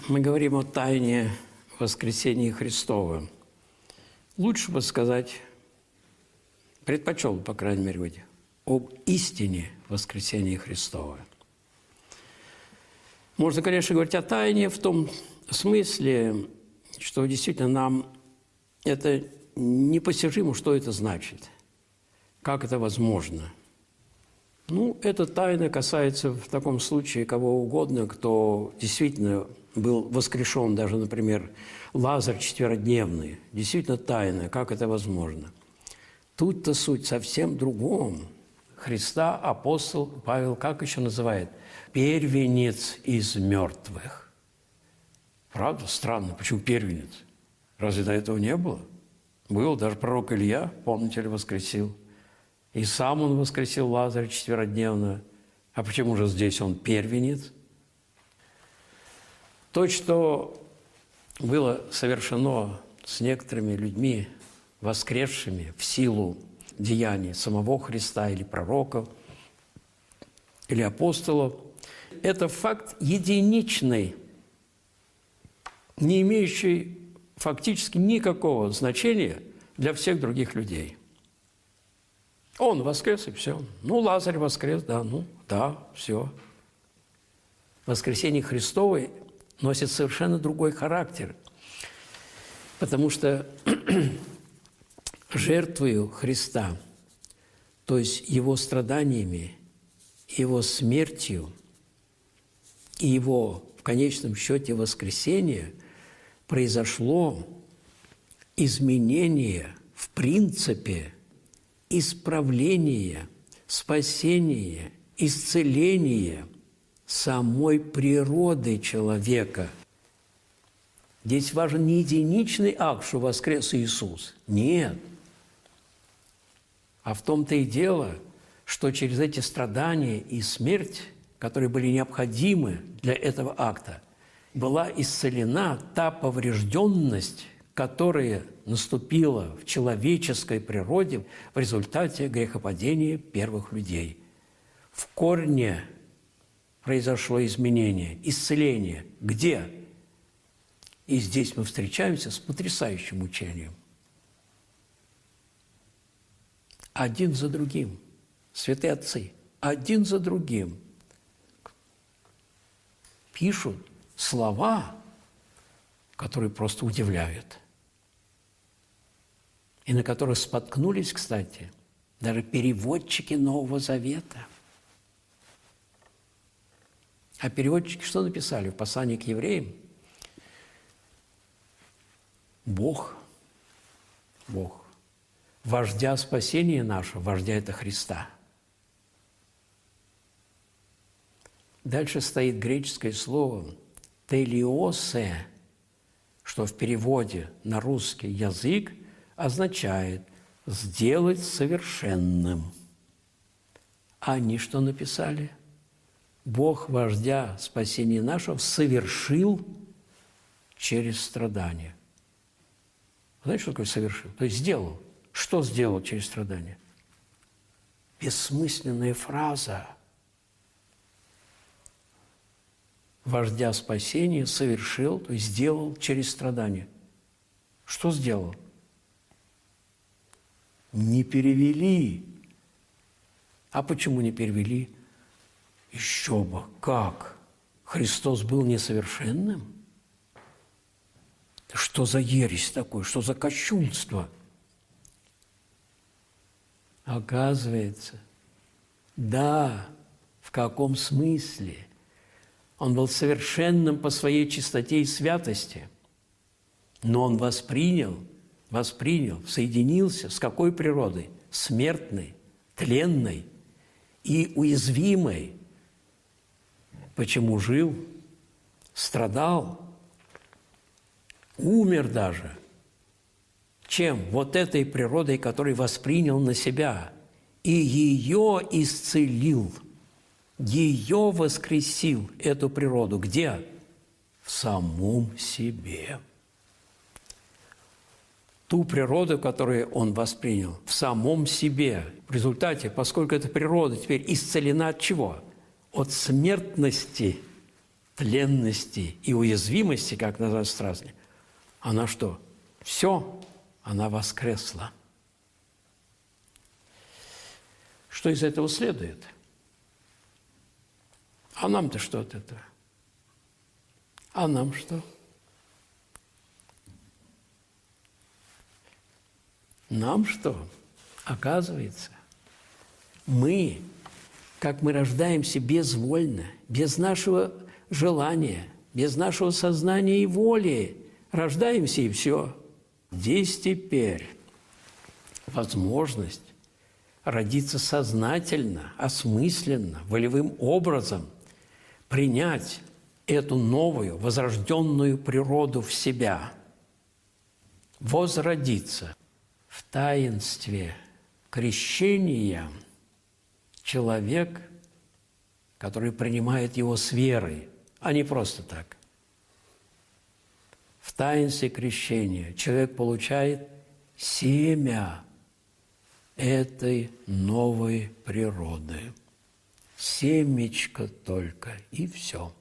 Мы говорим о тайне воскресения Христова. Лучше бы сказать, предпочел, по крайней мере, быть, об истине воскресения Христова. Можно, конечно, говорить о тайне в том смысле, что действительно нам это непостижимо, что это значит, как это возможно. Эта тайна касается в таком случае кого угодно, кто действительно был воскрешен, даже, например, Лазарь четверодневный. Действительно тайна, как это возможно. Тут-то суть совсем другом. Христа апостол Павел как еще называет? Первенец из мертвых. Правда? Странно. Почему первенец? Разве до этого не было? Был даже пророк Илья, помните ли, воскресил. И сам он воскресил Лазаря четверодневно. А почему же здесь он первенец? То, что было совершено с некоторыми людьми, воскресшими в силу деяний самого Христа или пророков, или апостолов, это факт единичный, не имеющий фактически никакого значения для всех других людей. Он воскрес, и все. Лазарь воскрес, все. Воскресение Христово носит совершенно другой характер, потому что жертвою Христа, то есть Его страданиями, Его смертью и Его, в конечном счете, воскресение, произошло изменение в принципе исправление, спасение, исцеление самой природы человека. Здесь важен не единичный акт, что воскрес Иисус. Нет. А в том-то и дело, что через эти страдания и смерть, которые были необходимы для этого акта, была исцелена та поврежденность, которая наступила в человеческой природе в результате грехопадения первых людей. В корне произошло изменение, исцеление. Где? И здесь мы встречаемся с потрясающим учением. Один за другим. Святые отцы, один за другим пишут слова, которые просто удивляют. И на которых споткнулись, кстати, даже переводчики Нового Завета. А переводчики что написали в послании к евреям? Бог, вождя спасения нашего, вождя это Христа. Дальше стоит греческое слово «телиосе», что в переводе на русский язык означает «сделать совершенным». А они что написали? Бог, вождя спасения нашего, совершил через страдания. Знаете, что такое совершил? То есть сделал. Что сделал через страдания? Бессмысленная фраза. Вождя спасения совершил, то есть сделал через страдания. Что сделал? Не перевели. А почему не перевели? Еще бы, как? Христос был несовершенным? Что за ересь такое? Что за кощунство? Оказывается, да, в каком смысле? Он был совершенным по своей чистоте и святости, но он воспринял, соединился с какой природой? Смертной, тленной и уязвимой. Почему жил, страдал, умер даже? Чем? Вот этой природой, которую воспринял на себя, и ее исцелил, ее воскресил, эту природу. Где? В самом себе. Ту природу, которую он воспринял, в самом себе. В результате, поскольку эта природа теперь исцелена от чего? От смертности, тленности и уязвимости, как назвать страстной, она что? Все, она воскресла. Что из этого следует? А нам-то что от этого? А нам что? Нам что? Оказывается, мы, как мы рождаемся безвольно, без нашего желания, без нашего сознания и воли, рождаемся и все. Здесь теперь возможность родиться сознательно, осмысленно, волевым образом, принять эту новую, возрожденную природу в себя, возродиться. В таинстве крещения человек, который принимает его с верой, а не просто так. В таинстве крещения человек получает семя этой новой природы. Семечко только, и все.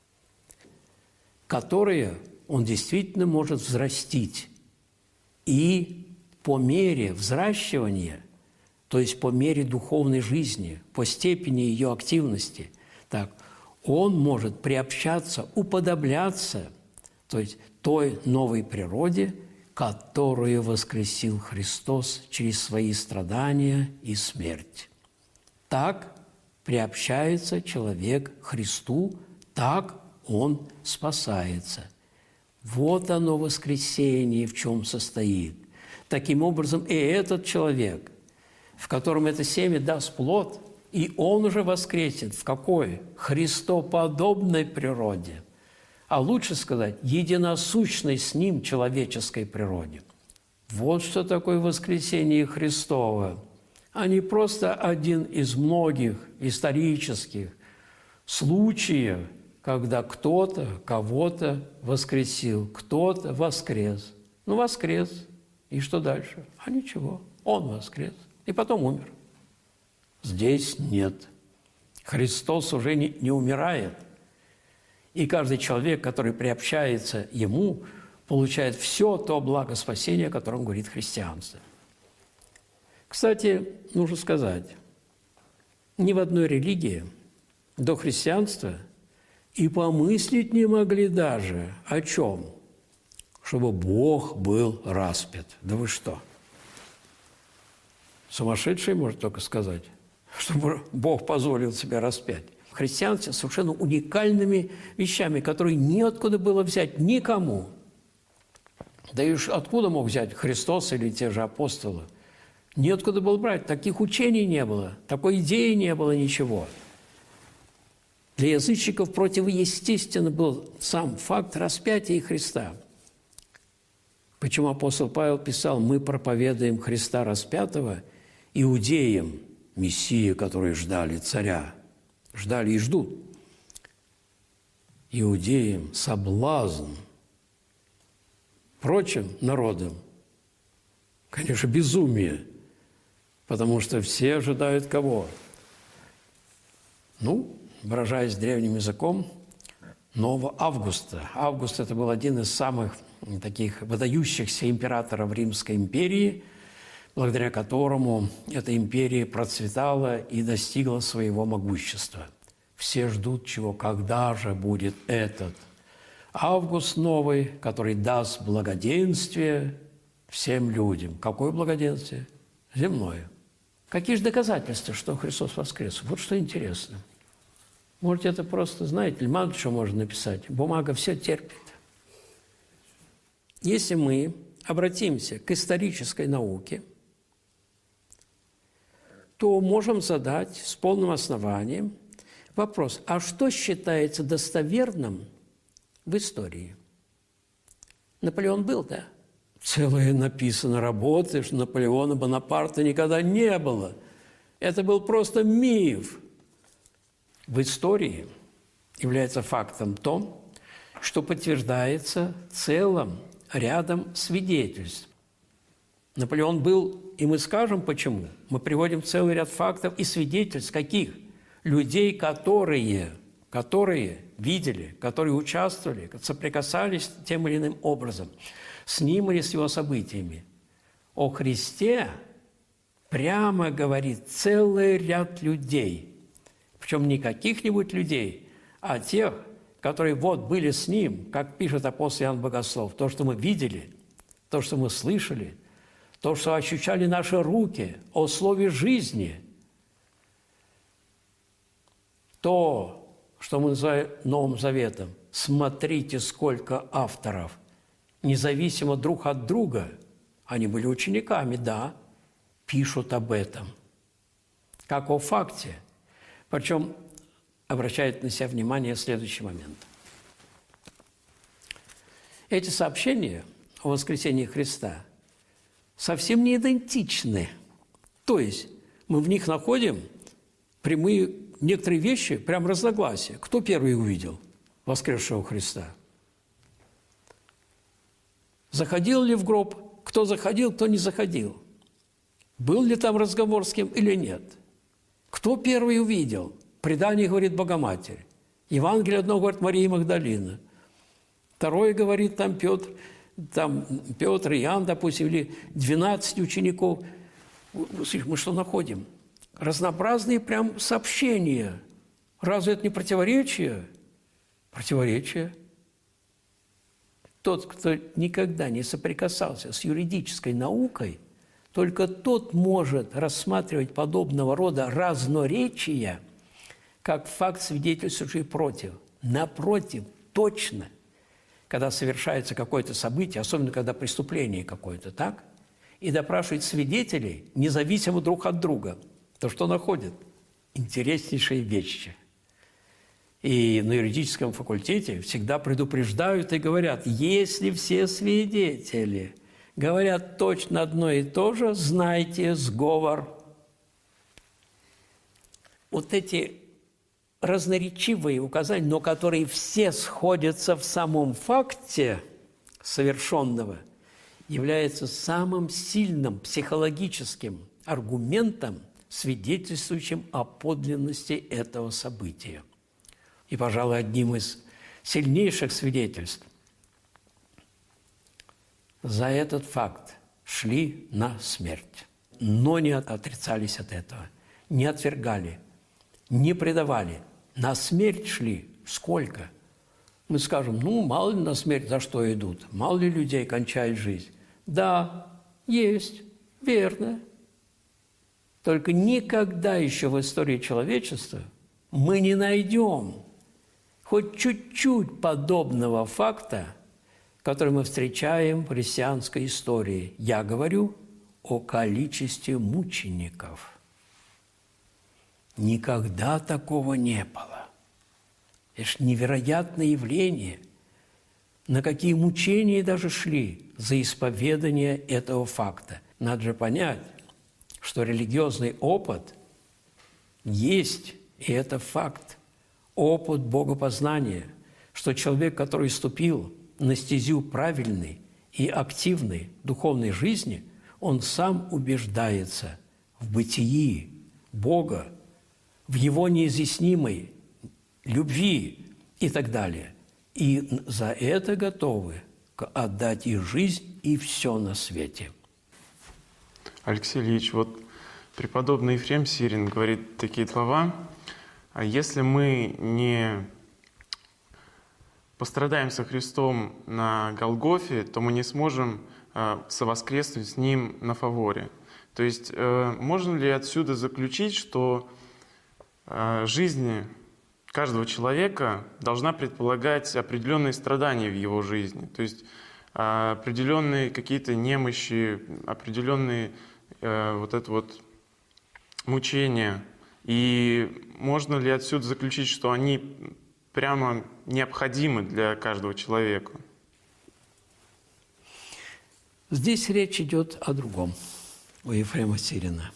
Которое он действительно может взрастить. И по мере взращивания, то есть по мере духовной жизни, по степени ее активности, так, он может приобщаться, уподобляться, то есть той новой природе, которую воскресил Христос через свои страдания и смерть. Так приобщается человек к Христу, так он спасается. Вот оно воскресение, в чем состоит. Таким образом, и этот человек, в котором это семя даст плод, и он уже воскресит в какой? Христоподобной природе. А лучше сказать, единосущной с ним человеческой природе. Вот что такое воскресение Христово, а не просто один из многих исторических случаев, когда кто-то кого-то воскресил, кто-то воскрес. Ну, воскрес. И что дальше? А ничего. Он воскрес. И потом умер. Здесь нет. Христос уже не умирает. И каждый человек, который приобщается Ему, получает все то благо спасения, о котором говорит христианство. Кстати, нужно сказать, ни в одной религии до христианства и помыслить не могли даже о чем? Чтобы Бог был распят. Да вы что? Сумасшедший может только сказать, чтобы Бог позволил себя распять. В христианстве совершенно уникальными вещами, которые неоткуда было взять никому. Да и уж откуда мог взять Христос или те же апостолы? Неоткуда было брать. Таких учений не было, такой идеи не было, ничего. Для язычников противоестественно был сам факт распятия Христа. Почему апостол Павел писал: «Мы проповедуем Христа распятого иудеям, Мессию, которые ждали царя». Ждали и ждут. Иудеям соблазн. Прочим народам, конечно, безумие, потому что все ожидают кого? Ну, выражаясь древним языком, нового Августа. Август – это был один из самых таких выдающихся императоров Римской империи, благодаря которому эта империя процветала и достигла своего могущества. Все ждут чего? Когда же будет этот Август новый, который даст благоденствие всем людям? Какое благоденствие? Земное. Какие же доказательства, что Христос воскрес? Вот что интересно. Может, это просто, знаете, мало что можно написать. Бумага все терпит. Если мы обратимся к исторической науке, то можем задать с полным основанием вопрос: а что считается достоверным в истории? Наполеон был, да? Целые написаны работы, что Наполеона Бонапарта никогда не было. Это был просто миф. В истории является фактом то, что подтверждается целым рядом свидетельств. Наполеон был, и мы скажем почему. Мы приводим целый ряд фактов и свидетельств каких? Людей, которые видели, которые участвовали, соприкасались тем или иным образом с Ним или с Его событиями. О Христе прямо говорит целый ряд людей, причем не каких-нибудь людей, а тех, которые вот были с Ним, как пишет апостол Иоанн Богослов, то, что мы видели, то, что мы слышали, то, что ощущали наши руки, о слове жизни, то, что мы называем Новым Заветом. Смотрите, сколько авторов, независимо друг от друга, они были учениками, да, пишут об этом, как о факте. Причем обращает на себя внимание следующий момент. Эти сообщения о воскресении Христа совсем не идентичны. То есть мы в них находим прямые некоторые вещи, прям разногласия. Кто первый увидел воскресшего Христа? Заходил ли в гроб? Кто заходил, кто не заходил? Был ли там разговор с кем или нет? Кто первый увидел? Предание говорит Богоматерь. Евангелие одно говорит Мария Магдалина. Второе говорит там Петр, Иоанн, допустим, или 12 учеников. Мы что находим? Разнообразные прям сообщения. Разве это не противоречие? Противоречие. Тот, кто никогда не соприкасался с юридической наукой, только тот может рассматривать подобного рода разноречия как факт, свидетельствующий против. Напротив, точно, когда совершается какое-то событие, особенно когда преступление какое-то, так, и допрашивают свидетелей, независимо друг от друга, то что находят? Интереснейшие вещи. И на юридическом факультете всегда предупреждают и говорят, если все свидетели говорят точно одно и то же, знайте сговор. Вот эти разноречивые указания, но которые все сходятся в самом факте совершенного, является самым сильным психологическим аргументом, свидетельствующим о подлинности этого события. И, пожалуй, одним из сильнейших свидетельств за этот факт шли на смерть, но не отрицались от этого, не отвергали, не предавали. На смерть шли сколько? Мы скажем, мало ли на смерть за что идут, мало ли людей кончает жизнь. Да, есть, верно. Только никогда еще в истории человечества мы не найдем хоть чуть-чуть подобного факта, который мы встречаем в христианской истории. Я говорю о количестве мучеников. Никогда такого не было. Это ж невероятное явление. На какие мучения даже шли за исповедание этого факта. Надо же понять, что религиозный опыт есть, и это факт. Опыт богопознания, что человек, который вступил на стезю правильной и активной духовной жизни, он сам убеждается в бытии Бога, в Его неизъяснимой любви и так далее. И за это готовы отдать и жизнь, и все на свете. Алексей Ильич, вот преподобный Ефрем Сирин говорит такие слова: «А если мы не пострадаем со Христом на Голгофе, то мы не сможем совоскреснуть с Ним на Фаворе». То есть можно ли отсюда заключить, что жизнь каждого человека должна предполагать определенные страдания в его жизни, то есть определенные какие-то немощи, определенные мучения? И можно ли отсюда заключить, что они прямо необходимы для каждого человека? Здесь речь идет о другом, у Ефрема Сирина.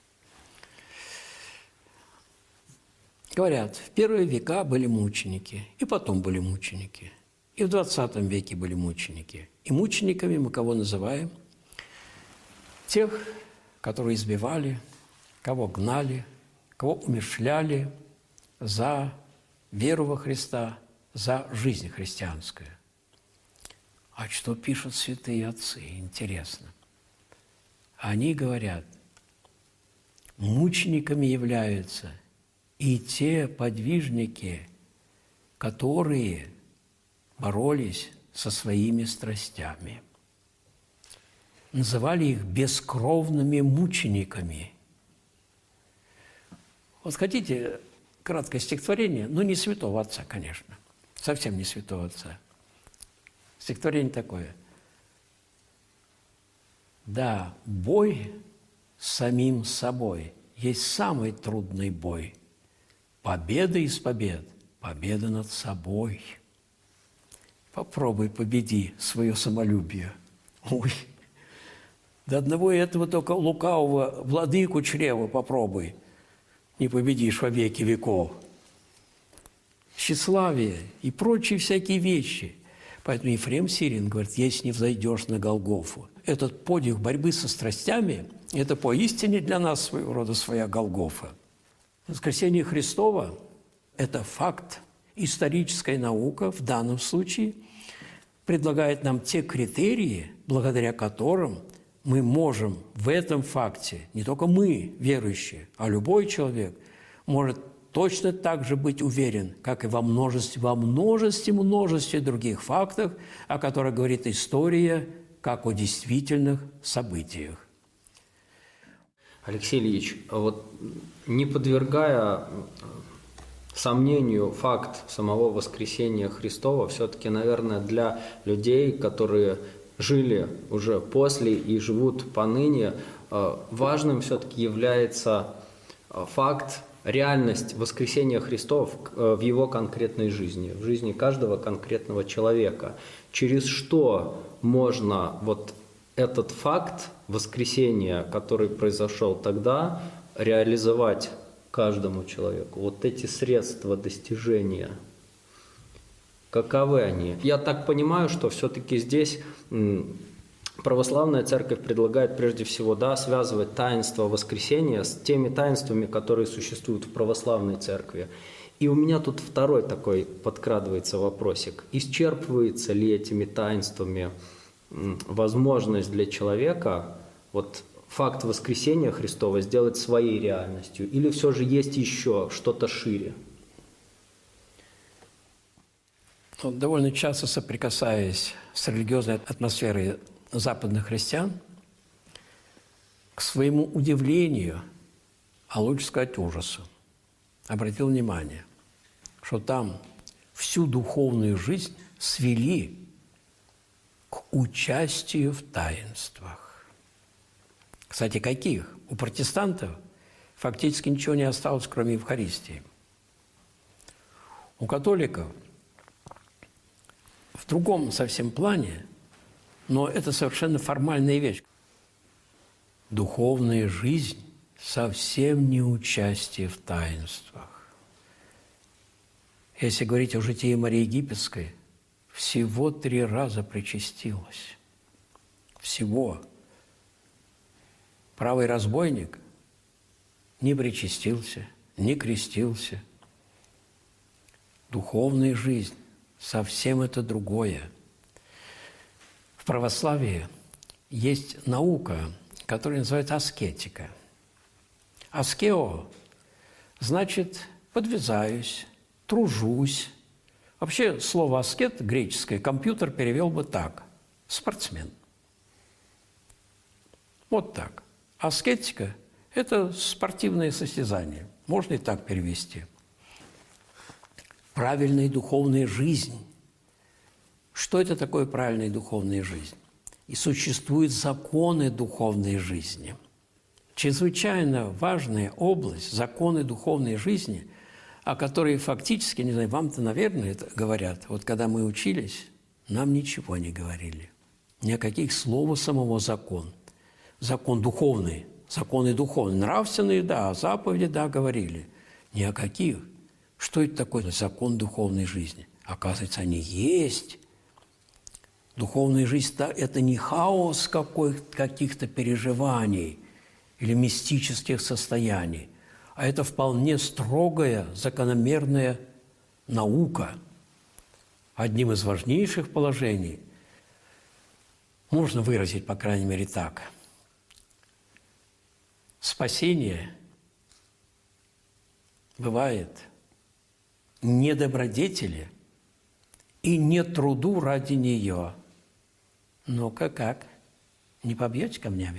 Говорят, в первые века были мученики, и потом были мученики, и в 20 веке были мученики. И мучениками мы кого называем? Тех, которые избивали, кого гнали, кого умерщвляли за веру во Христа, за жизнь христианскую. А что пишут святые отцы? Интересно. Они говорят, мучениками являются и те подвижники, которые боролись со своими страстями. Называли их бескровными мучениками. Вот хотите краткое стихотворение, но не святого отца, конечно, совсем не святого отца. Стихотворение такое. Да, бой с самим собой есть самый трудный бой. Победа из побед, победа над собой. Попробуй победи свое самолюбие. Ой, до одного этого только лукавого владыку чрева попробуй. Не победишь во веки веков. Тщеславие и прочие всякие вещи. Поэтому Ефрем Сирин говорит, если не взойдешь на Голгофу. Этот подвиг борьбы со страстями – это поистине для нас своего рода своя Голгофа. Воскресение Христова – это факт, историческая наука в данном случае предлагает нам те критерии, благодаря которым мы можем в этом факте, не только мы, верующие, а любой человек, может точно так же быть уверен, как и во множестве других фактов, о которых говорит история, как о действительных событиях. Алексей Ильич, вот не подвергая сомнению факт самого воскресения Христова, все-таки, наверное, для людей, которые жили уже после и живут поныне, важным все-таки является факт, реальность воскресения Христова в его конкретной жизни, в жизни каждого конкретного человека. Через что можно вот этот факт воскресения, который произошел тогда, реализовать каждому человеку? Вот эти средства достижения, каковы они? Я так понимаю, что все-таки здесь православная церковь предлагает прежде всего сввязывать таинство воскресения с теми таинствами, которые существуют в православной церкви. И у меня тут второй такой подкрадывается вопросик. Исчерпывается ли этими таинствами возможность для человека вот факт воскресения Христова сделать своей реальностью? Или все же есть еще что-то шире? Довольно часто соприкасаясь с религиозной атмосферой западных христиан, к своему удивлению, а лучше сказать ужасу, обратил внимание, что там всю духовную жизнь свели к участию в таинствах. Кстати, каких? У протестантов фактически ничего не осталось, кроме Евхаристии. У католиков в другом совсем плане, но это совершенно формальная вещь. Духовная жизнь совсем не участие в таинствах. Если говорить о житии Марии Египетской, всего 3 раза причастилась. Всего. Правый разбойник не причастился, не крестился. Духовная жизнь совсем это другое. В православии есть наука, которая называется аскетика. Аскео значит подвязаюсь, тружусь. Вообще слово аскет греческое компьютер перевел бы так – спортсмен. Вот так. Аскетика – это спортивное состязание. Можно и так перевести. Правильная духовная жизнь. Что это такое правильная духовная жизнь? И существуют законы духовной жизни. Чрезвычайно важная область, законы духовной жизни, о которой фактически, не знаю, вам-то, наверное, это говорят. Вот когда мы учились, нам ничего не говорили. Ни о каких слов самого закон. Закон духовный, законы духовные. Нравственные, да, заповеди, да, говорили. Ни о каких. Что это такое закон духовной жизни? Оказывается, они есть. Духовная жизнь – это не хаос каких-то переживаний или мистических состояний, а это вполне строгая, закономерная наука, одним из важнейших положений, можно выразить, по крайней мере, так. Спасение бывает не добродетели и не труду ради нее. Ну-ка, как? Не побьете камнями?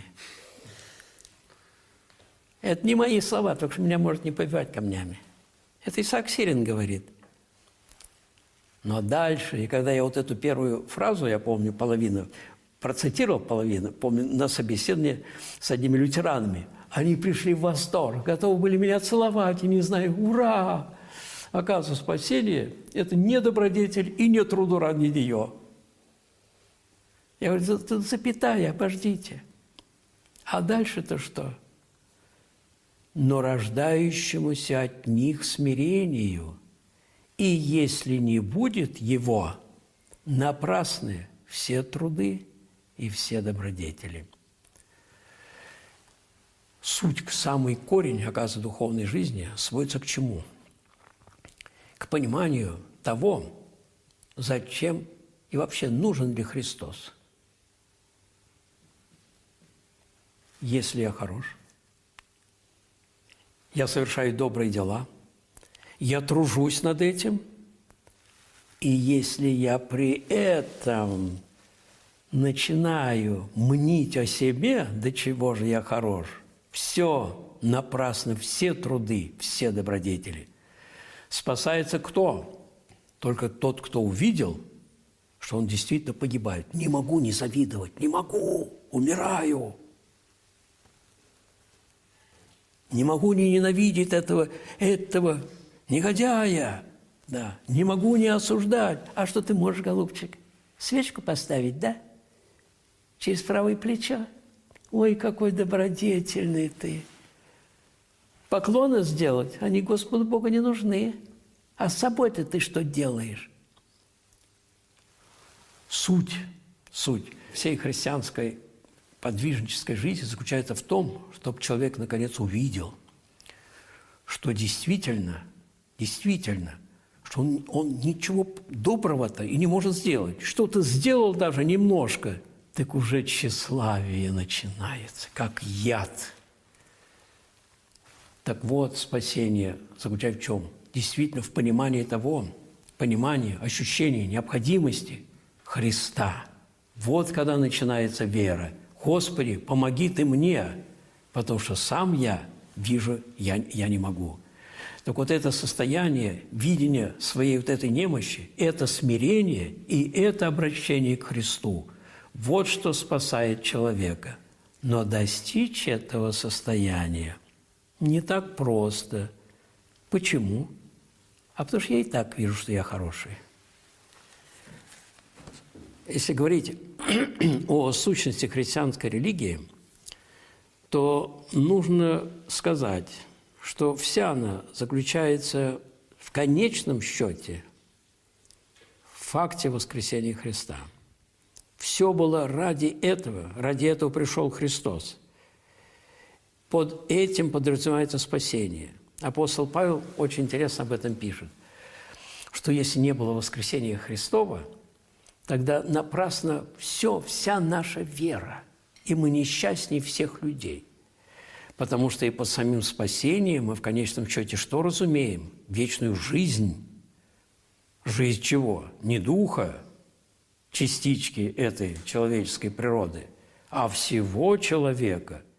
Это не мои слова, только что меня может не побивать камнями. Это Исаак Сирин говорит. Но дальше, и когда я вот эту первую фразу, я помню, половину, процитировал половину, помню, на собеседовании с одними лютеранами, они пришли в восторг, готовы были меня целовать, и не знаю, ура! Оказывается, спасение – это не добродетель и не труду ради нее. Я говорю, это запятая, обождите. А дальше-то что? Но рождающемуся от них смирению, и если не будет его, напрасны все труды и все добродетели. Суть, самый корень, оказывается, духовной жизни сводится к чему? К пониманию того, зачем и вообще нужен ли Христос. Если я хорош, я совершаю добрые дела, я тружусь над этим, и если я при этом начинаю мнить о себе, до чего же я хорош, все напрасно, все труды, все добродетели. Спасается кто? Только тот, кто увидел, что он действительно погибает. Не могу не завидовать, не могу, умираю. Не могу не ненавидеть этого негодяя. Да. Не могу не осуждать. А что ты можешь, голубчик? Свечку поставить, да? Через правое плечо. Ой, какой добродетельный ты. Поклоны сделать, они Господу Богу не нужны. А с собой-то ты что делаешь? Суть всей христианской подвижнической жизни заключается в том, чтобы человек наконец увидел, что действительно, что он ничего доброго-то и не может сделать. Что-то сделал даже немножко, так уже тщеславие начинается, как яд. Так вот, спасение заключается в чем? Действительно в понимании того, ощущении необходимости Христа. Вот когда начинается вера. Господи, помоги Ты мне, потому что сам я вижу, я не могу. Так вот это состояние, видение своей вот этой немощи, это смирение и это обращение к Христу. Вот что спасает человека. Но достичь этого состояния не так просто. Почему? А потому что я и так вижу, что я хороший. Если говорить о сущности христианской религии, то нужно сказать, что вся она заключается в конечном счете в факте воскресения Христа. Все было ради этого пришел Христос. Под этим подразумевается спасение. Апостол Павел очень интересно об этом пишет, что если не было воскресения Христова, тогда напрасно вся наша вера, и мы несчастнее всех людей. Потому что и под самим спасением мы в конечном счете что разумеем? Вечную жизнь. Жизнь чего? Не духа, частички этой человеческой природы, а всего человека –